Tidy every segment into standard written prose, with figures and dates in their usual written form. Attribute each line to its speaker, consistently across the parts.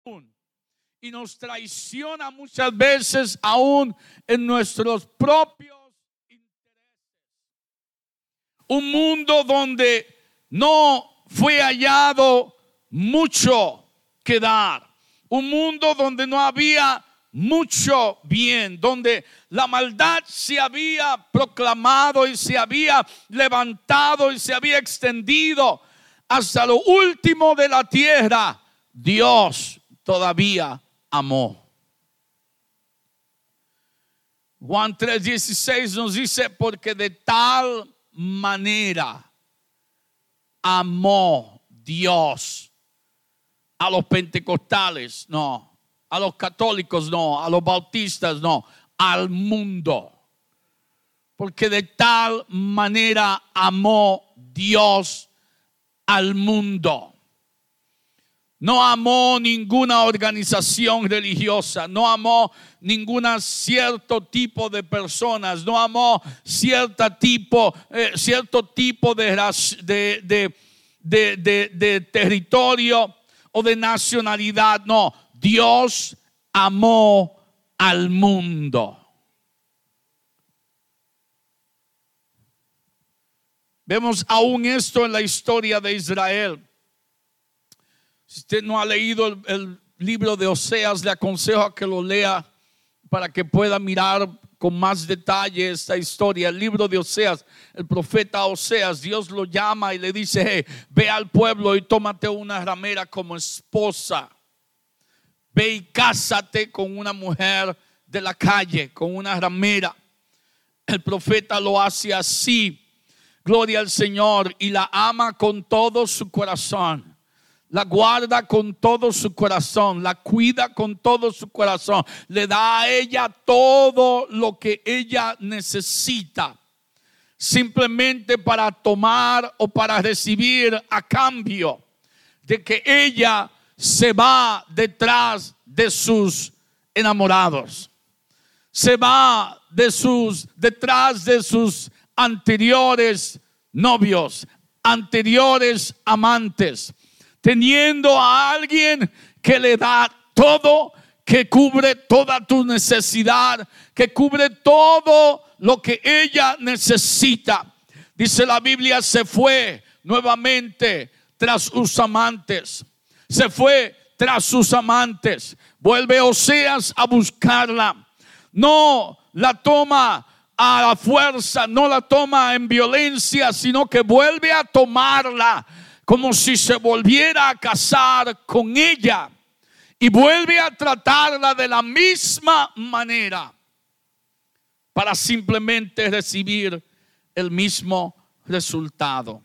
Speaker 1: y nos traiciona muchas veces aún en nuestros propios intereses. Un mundo donde no fue hallado mucho que dar. Un mundo donde no había mucho bien, donde la maldad se había proclamado y se había levantado y se había extendido hasta lo último de la tierra. Dios todavía amó. Juan 3:16 nos dice: porque de tal manera amó Dios a los pentecostales, no, a los católicos, no, a los bautistas, no, al mundo. Porque de tal manera amó Dios al mundo. No amó ninguna organización religiosa, no amó ningún cierto tipo de personas, no amó cierto tipo de territorio o de nacionalidad. No, Dios amó al mundo. Vemos aún esto en la historia de Israel. Si usted no ha leído el libro de Oseas, le aconsejo a que lo lea para que pueda mirar con más detalle esta historia. El libro de Oseas, el profeta Oseas, Dios lo llama y le dice: hey, ve al pueblo y tómate una ramera como esposa. Ve y cásate con una mujer de la calle, con una ramera. El profeta lo hace así, gloria al Señor, y la ama con todo su corazón. La guarda con todo su corazón, la cuida con todo su corazón, le da a ella todo lo que ella necesita, simplemente para tomar o para recibir a cambio de que ella se va detrás de sus enamorados, se va detrás de sus anteriores novios, anteriores amantes, teniendo a alguien que le da todo, que cubre toda tu necesidad, que cubre todo lo que ella necesita. Dice la Biblia: se fue nuevamente tras sus amantes. Se fue tras sus amantes. Vuelve Oseas a buscarla. No la toma a la fuerza, no la toma en violencia, sino que vuelve a tomarla como si se volviera a casar con ella, y vuelve a tratarla de la misma manera para simplemente recibir el mismo resultado.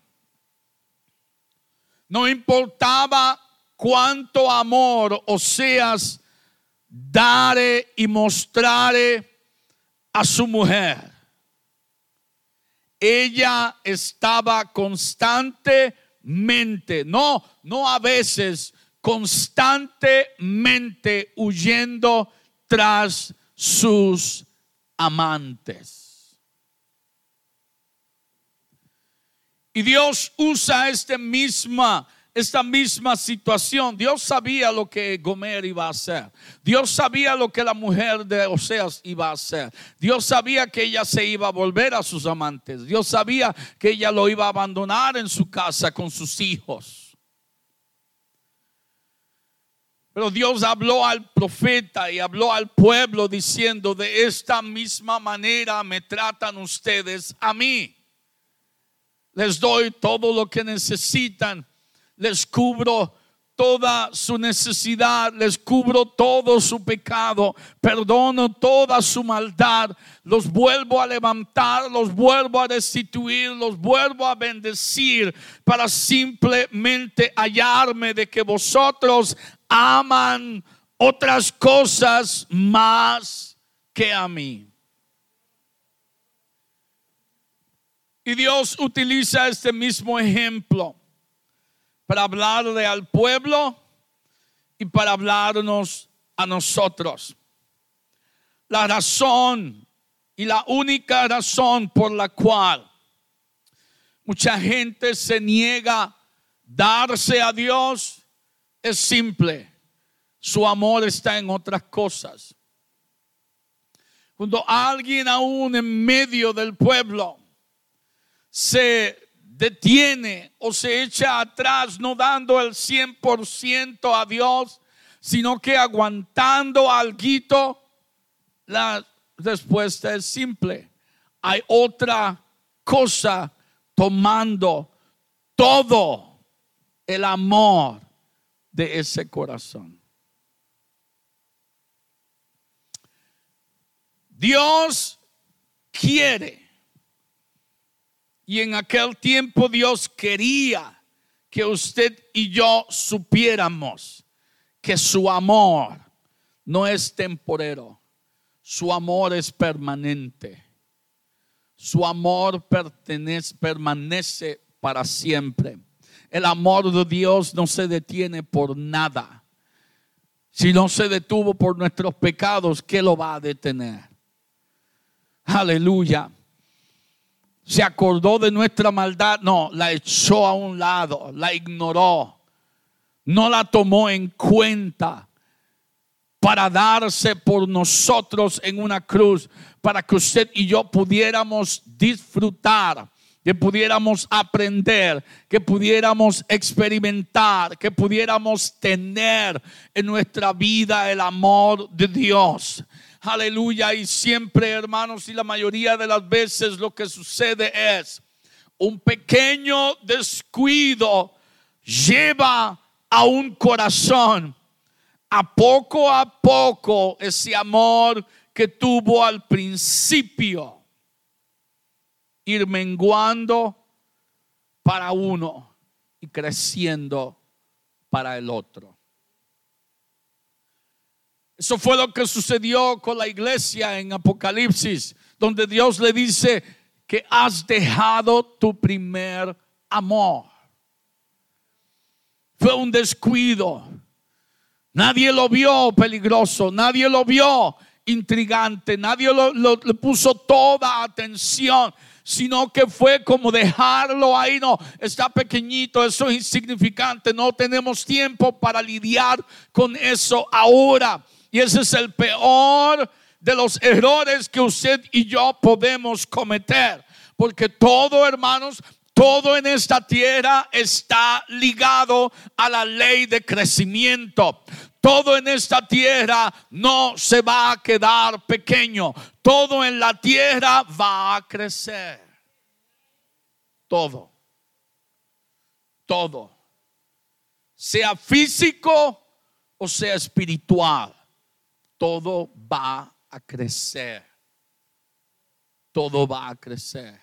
Speaker 1: No importaba cuánto amor Oseas dare y mostrare a su mujer, ella estaba constantemente, no a veces, constantemente huyendo tras sus amantes. Y Dios usa esta misma situación. Dios sabía lo que Gomer iba a hacer. Dios sabía lo que la mujer de Oseas iba a hacer. Dios sabía que ella se iba a volver a sus amantes. Dios sabía que ella lo iba a abandonar en su casa con sus hijos. Pero Dios habló al profeta y habló al pueblo diciendo: de esta misma manera me tratan ustedes a mí. Les doy todo lo que necesitan. Les cubro toda su necesidad, les cubro todo su pecado, perdono toda su maldad, los vuelvo a levantar, los vuelvo a restituir, los vuelvo a bendecir, para simplemente hallarme de que vosotros aman otras cosas más que a mí. Y Dios utiliza este mismo ejemplo para hablarle al pueblo y para hablarnos a nosotros. La razón y la única razón por la cual mucha gente se niega a darse a Dios es simple: Su amor está en otras cosas. Cuando alguien aún en medio del pueblo se detiene o se echa atrás, no dando el 100% a Dios, sino que aguantando alguito, la respuesta es simple. Hay otra cosa tomando todo el amor de ese corazón. Dios quiere, y en aquel tiempo Dios quería que usted y yo supiéramos que su amor no es temporero, su amor es permanente, su amor permanece para siempre. El amor de Dios no se detiene por nada. Si no se detuvo por nuestros pecados, ¿qué lo va a detener? Aleluya. Se acordó de nuestra maldad, no, la echó a un lado, la ignoró, no la tomó en cuenta para darse por nosotros en una cruz, para que usted y yo pudiéramos disfrutar, que pudiéramos aprender, que pudiéramos experimentar, que pudiéramos tener en nuestra vida el amor de Dios. Aleluya. Y siempre, hermanos, y la mayoría de las veces lo que sucede es un pequeño descuido lleva a un corazón a poco ese amor que tuvo al principio ir menguando para uno y creciendo para el otro. Eso fue lo que sucedió con la iglesia en Apocalipsis, donde Dios le dice que has dejado tu primer amor. Fue un descuido. Nadie lo vio peligroso, nadie lo vio intrigante, nadie le puso toda atención, sino que fue como dejarlo ahí. No, está pequeñito, eso es insignificante, no tenemos tiempo para lidiar con eso ahora. Y ese es el peor de los errores que usted y yo podemos cometer. Porque todo, hermanos, todo en esta tierra está ligado a la ley de crecimiento. Todo en esta tierra no se va a quedar pequeño. Todo en la tierra va a crecer. Todo. Todo. Sea físico o sea espiritual. Todo va a crecer. Todo va a crecer.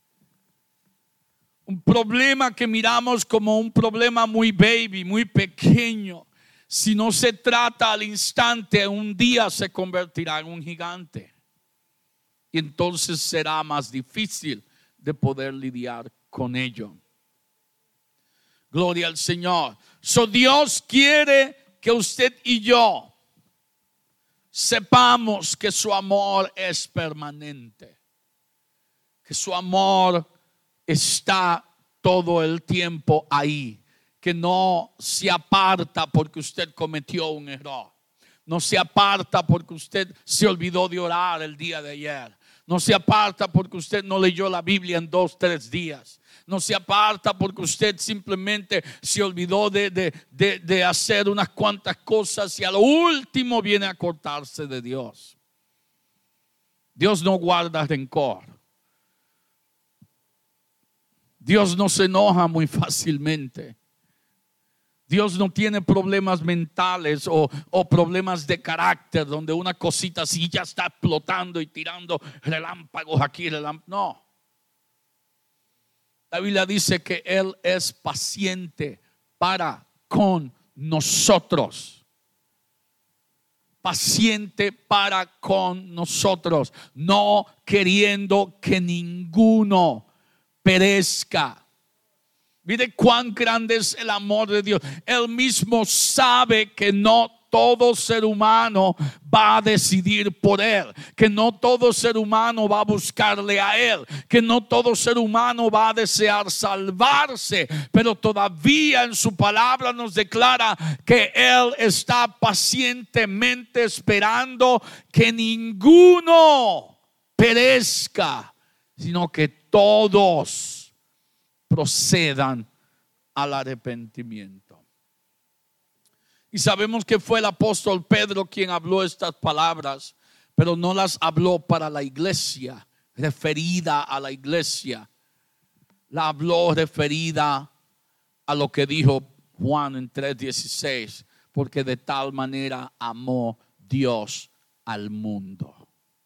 Speaker 1: Un problema que miramos como un problema muy baby, muy pequeño, si no se trata al instante, un día se convertirá en un gigante. Y entonces será más difícil de poder lidiar con ello. Gloria al Señor. Dios quiere que usted y yo sepamos que su amor es permanente, que su amor está todo el tiempo ahí, que no se aparta porque usted cometió un error, no se aparta porque usted se olvidó de orar el día de ayer, no se aparta porque usted no leyó la Biblia en 2-3 días. No se aparta porque usted simplemente se olvidó de hacer unas cuantas cosas y a lo último viene a cortarse de Dios. Dios no guarda rencor. Dios no se enoja muy fácilmente. Dios no tiene problemas mentales o problemas de carácter donde una cosita así ya está explotando y tirando relámpagos aquí, no. La Biblia dice que Él es paciente para con nosotros. Paciente para con nosotros, no queriendo que ninguno perezca. Mire cuán grande es el amor de Dios. Él mismo sabe que no todo ser humano va a decidir por Él, que no todo ser humano va a buscarle a Él, que no todo ser humano va a desear salvarse, pero todavía en su palabra nos declara que Él está pacientemente esperando que ninguno perezca, sino que todos procedan al arrepentimiento. Y sabemos que fue el apóstol Pedro quien habló estas palabras, pero no las habló para la iglesia, referida a la iglesia. La habló referida a lo que dijo Juan en 3:16, porque de tal manera amó Dios al mundo.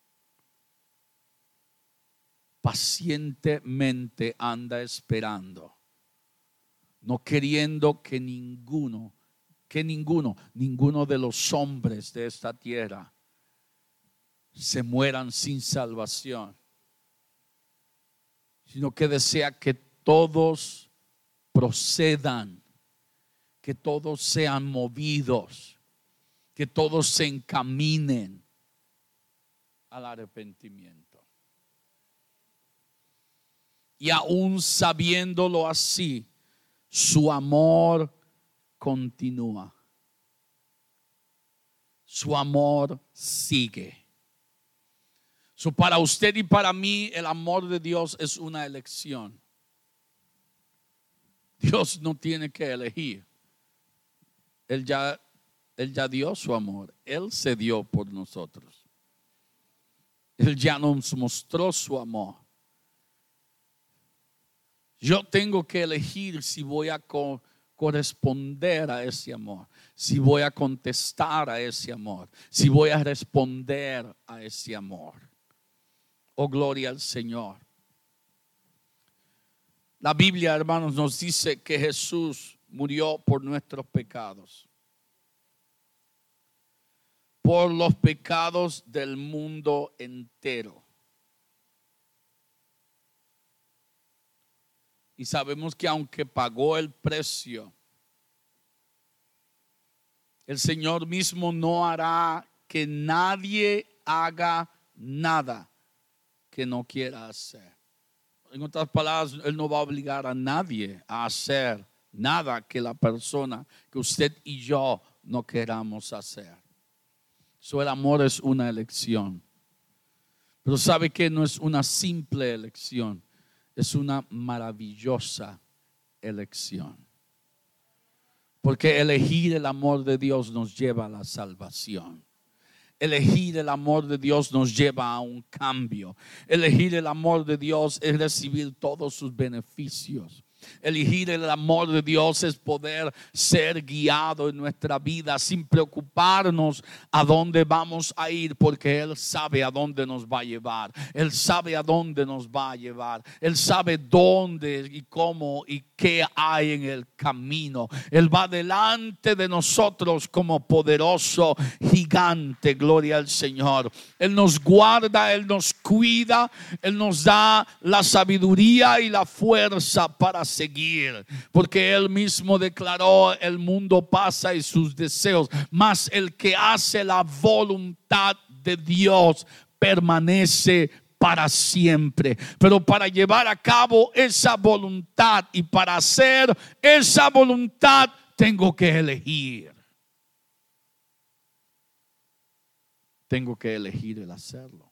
Speaker 1: Pacientemente anda esperando, no queriendo que ninguno de los hombres de esta tierra se mueran sin salvación, sino que desea que todos procedan, que todos sean movidos, que todos se encaminen al arrepentimiento. Y aún sabiéndolo así, su amor continúa. Su amor sigue. Para usted y para mí, el amor de Dios es una elección. Dios no tiene que elegir. Él ya dio su amor. Él se dio por nosotros. Él ya nos mostró su amor. Yo tengo que elegir si voy a corresponder a ese amor, si voy a contestar a ese amor, si voy a responder a ese amor. Oh, gloria al Señor. La Biblia, hermanos, nos dice que Jesús murió por nuestros pecados, por los pecados del mundo entero. Y sabemos que aunque pagó el precio, el Señor mismo no hará que nadie haga nada que no quiera hacer. En otras palabras, Él no va a obligar a nadie a hacer nada que la persona, que usted y yo no queramos hacer. El amor es una elección. Pero sabe que no es una simple elección. Es una maravillosa elección. Porque elegir el amor de Dios nos lleva a la salvación. Elegir el amor de Dios nos lleva a un cambio. Elegir el amor de Dios es recibir todos sus beneficios. Elegir el amor de Dios es poder ser guiado en nuestra vida sin preocuparnos a dónde vamos a ir, porque Él sabe a dónde nos va a llevar. Él sabe a dónde nos va a llevar. Él sabe dónde y cómo y qué hay en el camino. Él va delante de nosotros como poderoso gigante. Gloria al Señor. Él nos guarda, Él nos cuida, Él nos da la sabiduría y la fuerza para seguir, porque Él mismo declaró: el mundo pasa y sus deseos, mas el que hace la voluntad de Dios permanece para siempre. Pero para llevar a cabo esa voluntad y para hacer esa voluntad tengo que elegir. Tengo que elegir el hacerlo.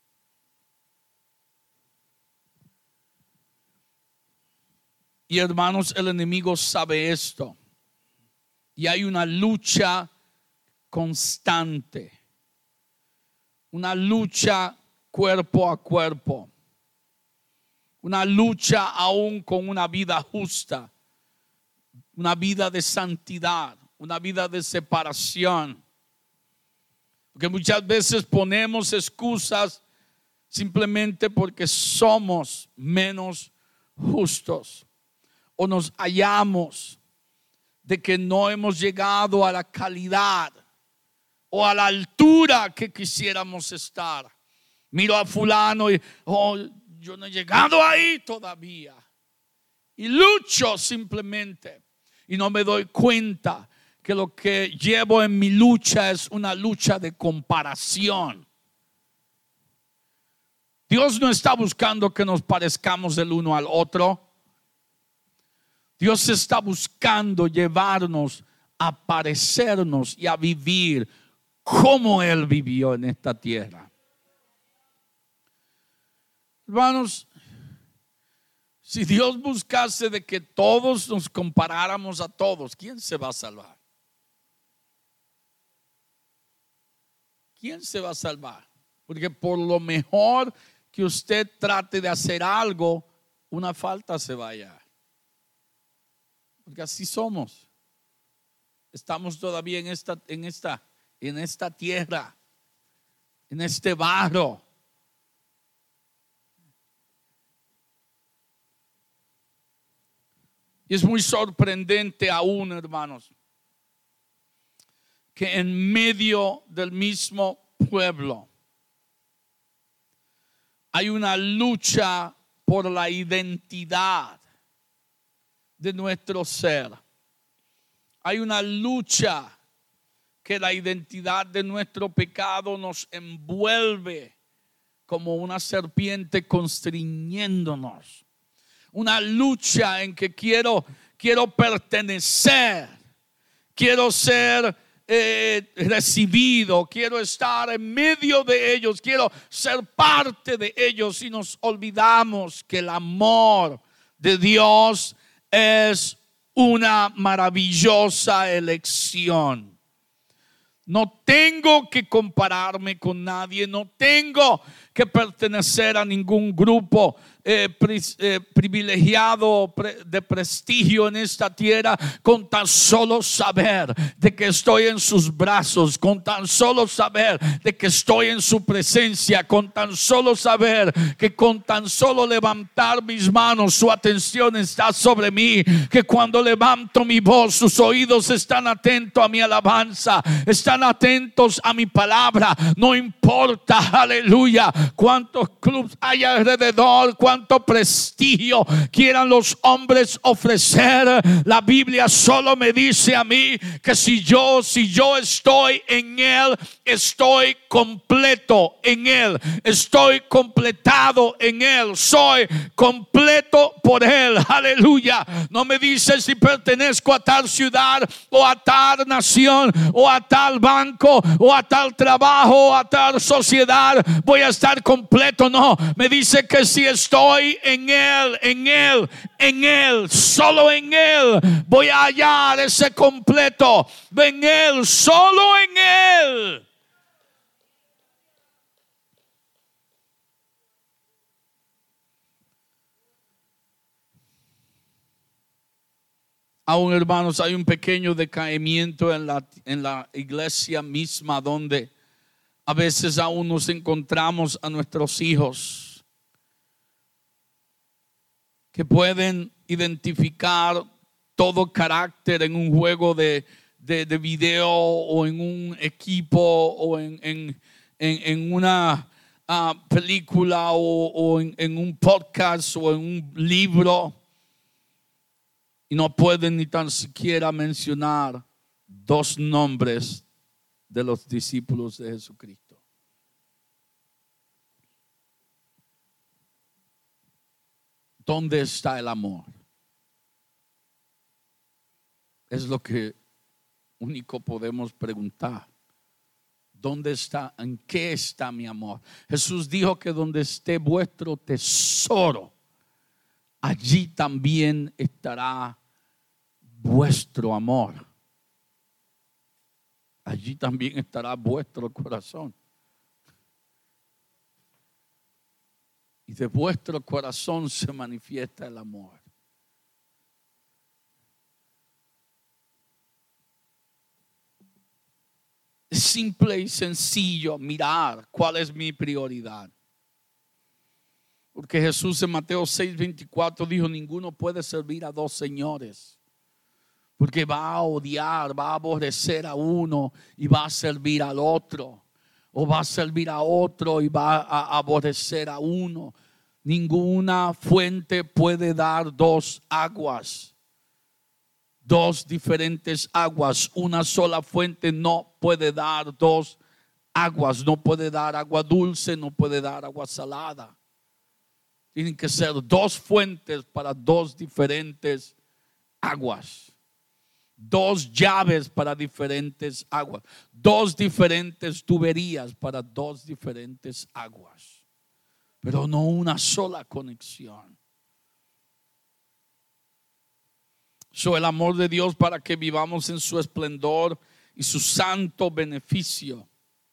Speaker 1: Y hermanos, el enemigo sabe esto. Y hay una lucha constante. Una lucha cuerpo a cuerpo. Una lucha aún con una vida justa. Una vida de santidad. Una vida de separación. Porque muchas veces ponemos excusas simplemente porque somos menos justos. O nos hallamos de que no hemos llegado a la calidad o a la altura que quisiéramos estar. Miro a fulano y yo no he llegado ahí todavía. Y lucho simplemente y no me doy cuenta que lo que llevo en mi lucha es una lucha de comparación. Dios no está buscando que nos parezcamos el uno al otro. Dios está buscando llevarnos a parecernos y a vivir como Él vivió en esta tierra. Hermanos, si Dios buscase de que todos nos comparáramos a todos, ¿quién se va a salvar? ¿Quién se va a salvar? Porque por lo mejor que usted trate de hacer algo, una falta se va a hallar. Porque así somos. Estamos todavía en esta tierra, en este barro. Y es muy sorprendente aún, hermanos, que en medio del mismo pueblo hay una lucha por la identidad de nuestro ser. Hay una lucha que la identidad de nuestro pecado nos envuelve como una serpiente constriñéndonos. Una lucha en que quiero pertenecer, quiero ser recibido, quiero estar en medio de ellos, quiero ser parte de ellos, y nos olvidamos que el amor de Dios es una maravillosa elección. No tengo que compararme con nadie, no tengo que pertenecer a ningún grupo privilegiado de prestigio en esta tierra, con tan solo saber de que estoy en sus brazos, con tan solo saber de que estoy en su presencia, con tan solo saber que con tan solo levantar mis manos su atención está sobre mí, que cuando levanto mi voz sus oídos están atentos a mi alabanza, están atentos a mi palabra. No importa, aleluya, cuántos clubes hay alrededor, cuánto prestigio quieran los hombres ofrecer. La Biblia solo me dice a mí que si yo estoy en Él, estoy completo en Él, estoy completado en Él, soy completo por Él, aleluya. No me dice si pertenezco a tal ciudad o a tal nación o a tal banco o a tal trabajo o a tal sociedad voy a estar completo. No, me dice que si estoy en Él, solo en Él voy a hallar ese completo. En Él, solo en Él. Aún, hermanos, hay un pequeño decaimiento en la iglesia misma, donde a veces aún nos encontramos a nuestros hijos que pueden identificar todo carácter en un juego de video o en un equipo o en una película o en un podcast o en un libro, y no pueden ni tan siquiera mencionar dos nombres de los discípulos de Jesucristo. ¿Dónde está el amor? Es lo que único podemos preguntar. ¿Dónde está? ¿En qué está mi amor? Jesús dijo que donde esté vuestro tesoro, allí también estará vuestro amor. Allí también estará vuestro corazón. Y de vuestro corazón se manifiesta el amor. Es simple y sencillo mirar cuál es mi prioridad. Porque Jesús en Mateo 6:24 dijo: ninguno puede servir a dos señores, porque va a odiar, va a aborrecer a uno y va a servir al otro, o va a servir a otro y va a aborrecer a uno. Ninguna fuente puede dar dos aguas dos diferentes aguas. Una sola fuente no puede dar dos aguas. No puede dar agua dulce, no puede dar agua salada. Tienen que ser dos fuentes para dos diferentes aguas. Dos llaves para diferentes aguas. Dos diferentes tuberías para dos diferentes aguas. Pero no una sola conexión. El amor de Dios para que vivamos en su esplendor y su santo beneficio.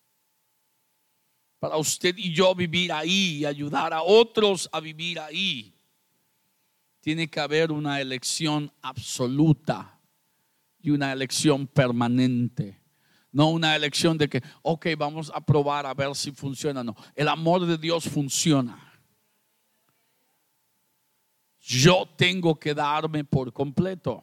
Speaker 1: Para usted y yo vivir ahí y ayudar a otros a vivir ahí, tiene que haber una elección absoluta y una elección permanente. No una elección de que, ok, vamos a probar a ver si funciona. No, el amor de Dios funciona. Yo tengo que darme por completo.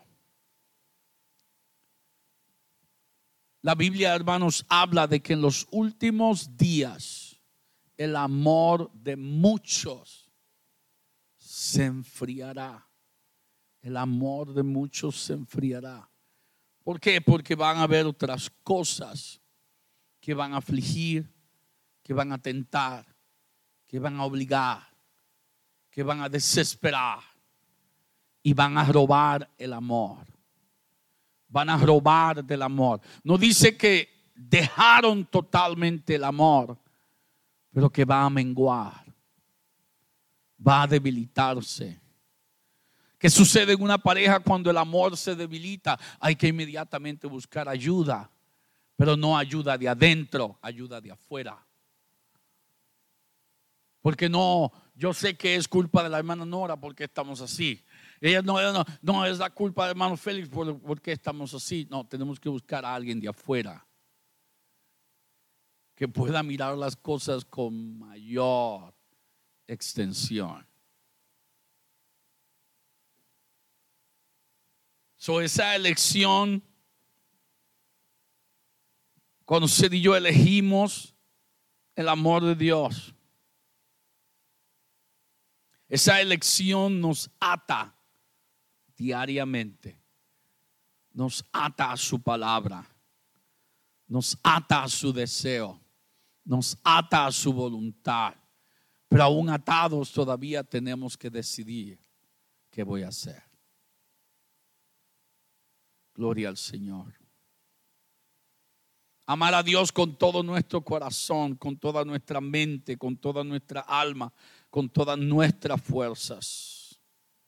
Speaker 1: La Biblia, hermanos, habla de que en los últimos días el amor de muchos se enfriará. El amor de muchos se enfriará. ¿Por qué? Porque van a haber otras cosas que van a afligir, que van a tentar, que van a obligar, que van a desesperar y van a robar el amor. Van a robar del amor. No dice que dejaron totalmente el amor, pero que va a menguar, va a debilitarse. ¿Qué sucede en una pareja cuando el amor se debilita? Hay que inmediatamente buscar ayuda, pero no ayuda de adentro, ayuda de afuera. Porque no, yo sé que es culpa de la hermana Nora porque estamos así. Ella no es la culpa del hermano Félix porque estamos así. No, tenemos que buscar a alguien de afuera que pueda mirar las cosas con mayor extensión. Esa elección, cuando usted y yo elegimos el amor de Dios, esa elección nos ata diariamente, nos ata a su palabra, nos ata a su deseo, nos ata a su voluntad. Pero aún atados todavía tenemos que decidir qué voy a hacer. Gloria al Señor. Amar a Dios con todo nuestro corazón, con toda nuestra mente, con toda nuestra alma, con todas nuestras fuerzas.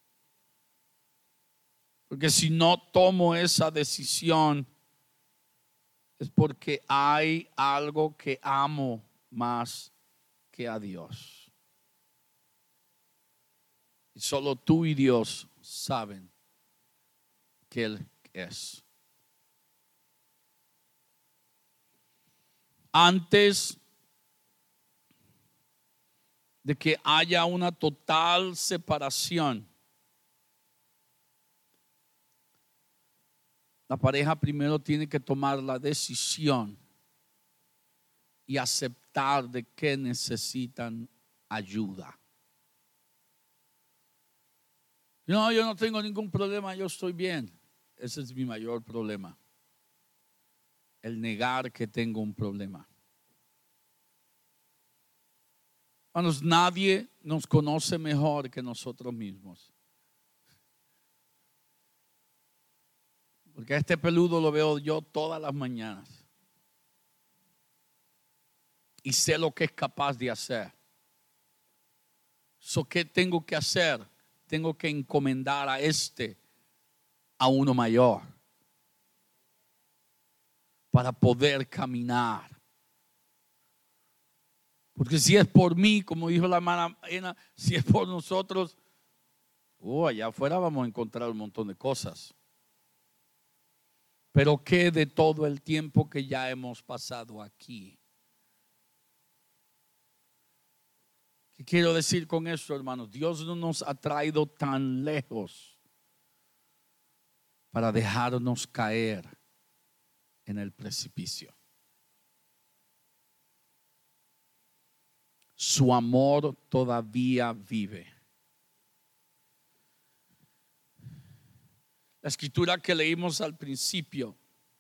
Speaker 1: Porque si no tomo esa decisión, es porque hay algo que amo más que a Dios. Y solo tú y Dios saben que Él es. Antes de que haya una total separación, la pareja primero tiene que tomar la decisión y aceptar de que necesitan ayuda. No, yo no tengo ningún problema, yo estoy bien. Ese es mi mayor problema. El negar que tengo un problema. Hermanos, nadie nos conoce mejor que nosotros mismos. Porque a este peludo lo veo yo todas las mañanas. Y sé lo que es capaz de hacer. ¿Qué tengo que hacer? Tengo que encomendar a uno mayor para poder caminar. Porque si es por mí, como dijo la hermana Ena, si es por nosotros, allá afuera vamos a encontrar un montón de cosas. Pero ¿qué de todo el tiempo que ya hemos pasado aquí? ¿Qué quiero decir con esto, hermanos? Dios no nos ha traído tan lejos para dejarnos caer en el precipicio. Su amor todavía vive. La escritura que leímos al principio,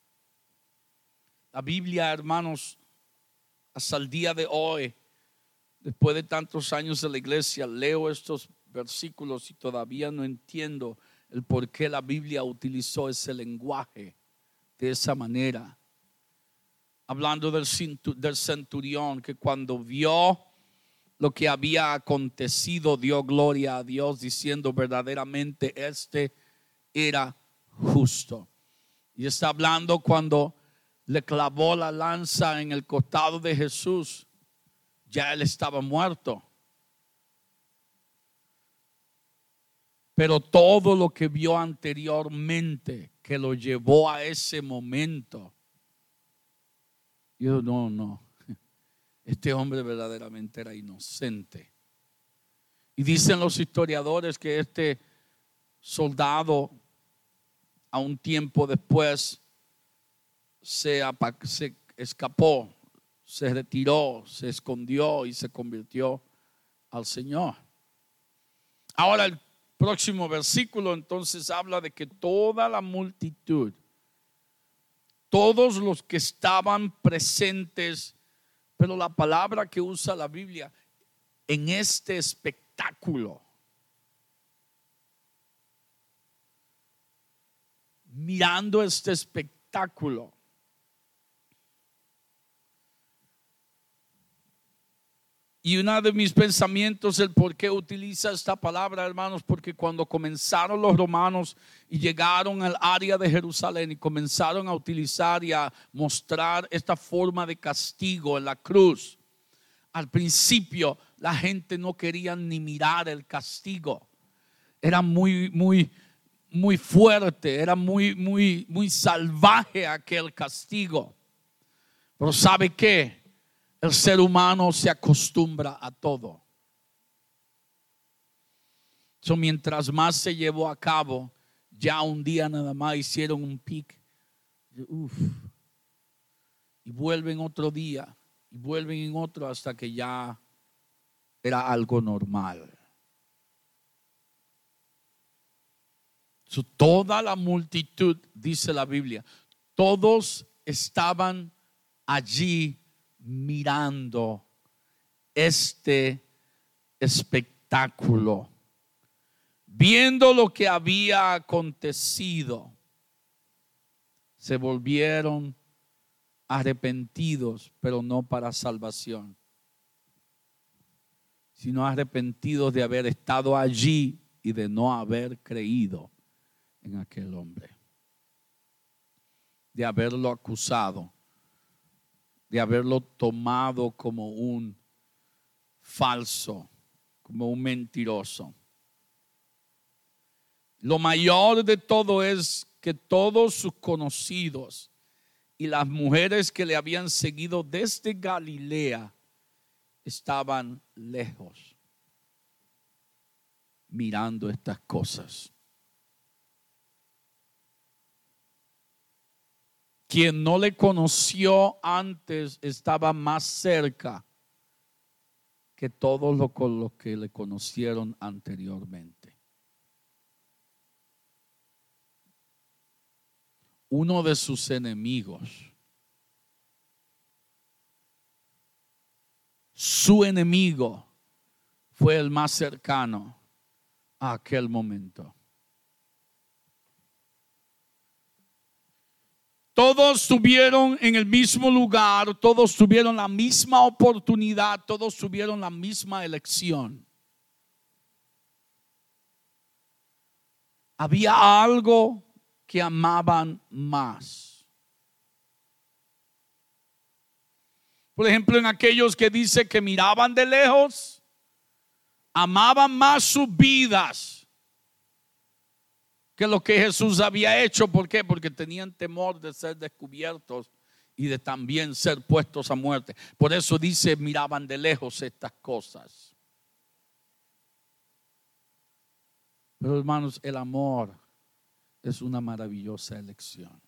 Speaker 1: la Biblia, hermanos, hasta el día de hoy, después de tantos años de la iglesia, leo estos versículos y todavía no entiendo el por qué la Biblia utilizó ese lenguaje de esa manera. Hablando del centurión que cuando vio lo que había acontecido dio gloria a Dios diciendo verdaderamente este era justo. Y está hablando cuando le clavó la lanza en el costado de Jesús, ya él estaba muerto. Pero todo lo que vio anteriormente que lo llevó a ese momento, yo no, este hombre verdaderamente era inocente. Y dicen los historiadores que este soldado a un tiempo después se escapó, se retiró, se escondió y se convirtió al Señor. Ahora el próximo versículo entonces habla de que toda la multitud, todos los que estaban presentes, pero la palabra que usa la Biblia, en este espectáculo, mirando este espectáculo, y uno de mis pensamientos, el por qué utiliza esta palabra, hermanos, porque cuando comenzaron los romanos y llegaron al área de Jerusalén y comenzaron a utilizar y a mostrar esta forma de castigo en la cruz, al principio la gente no quería ni mirar el castigo. Era muy fuerte, era muy salvaje aquel castigo. Pero ¿sabe qué? El ser humano se acostumbra a todo. Mientras más se llevó a cabo, ya un día nada más hicieron un pic. Y vuelven otro día. Y vuelven en otro hasta que ya era algo normal. Toda la multitud, dice la Biblia, todos estaban allí mirando este espectáculo, viendo lo que había acontecido. Se volvieron arrepentidos, pero no para salvación, sino arrepentidos de haber estado allí y de no haber creído en aquel hombre, de haberlo acusado, de haberlo tomado como un falso, como un mentiroso. Lo mayor de todo es que todos sus conocidos y las mujeres que le habían seguido desde Galilea estaban lejos, mirando estas cosas. Quien no le conoció antes estaba más cerca que todos los que le conocieron anteriormente. Uno de sus enemigos, su enemigo, fue el más cercano a aquel momento. Todos estuvieron en el mismo lugar, todos tuvieron la misma oportunidad, todos tuvieron la misma elección. Había algo que amaban más. Por ejemplo, en aquellos que dice que miraban de lejos, amaban más sus vidas que lo que Jesús había hecho. ¿Por qué? Porque tenían temor de ser descubiertos y de también ser puestos a muerte. Por eso dice, miraban de lejos estas cosas. Pero hermanos, el amor es una maravillosa elección.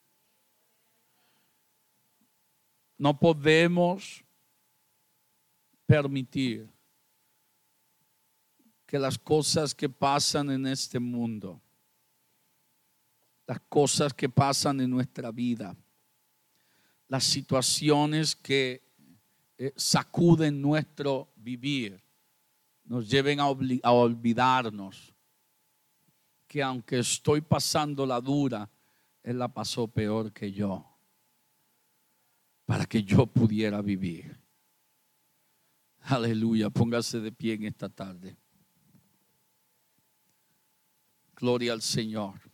Speaker 1: No podemos permitir que las cosas que pasan en este mundo las cosas que pasan en nuestra vida, las situaciones que sacuden nuestro vivir, nos lleven a olvidarnos que aunque estoy pasando la dura, Él la pasó peor que yo, para que yo pudiera vivir. Aleluya, póngase de pie en esta tarde. Gloria al Señor.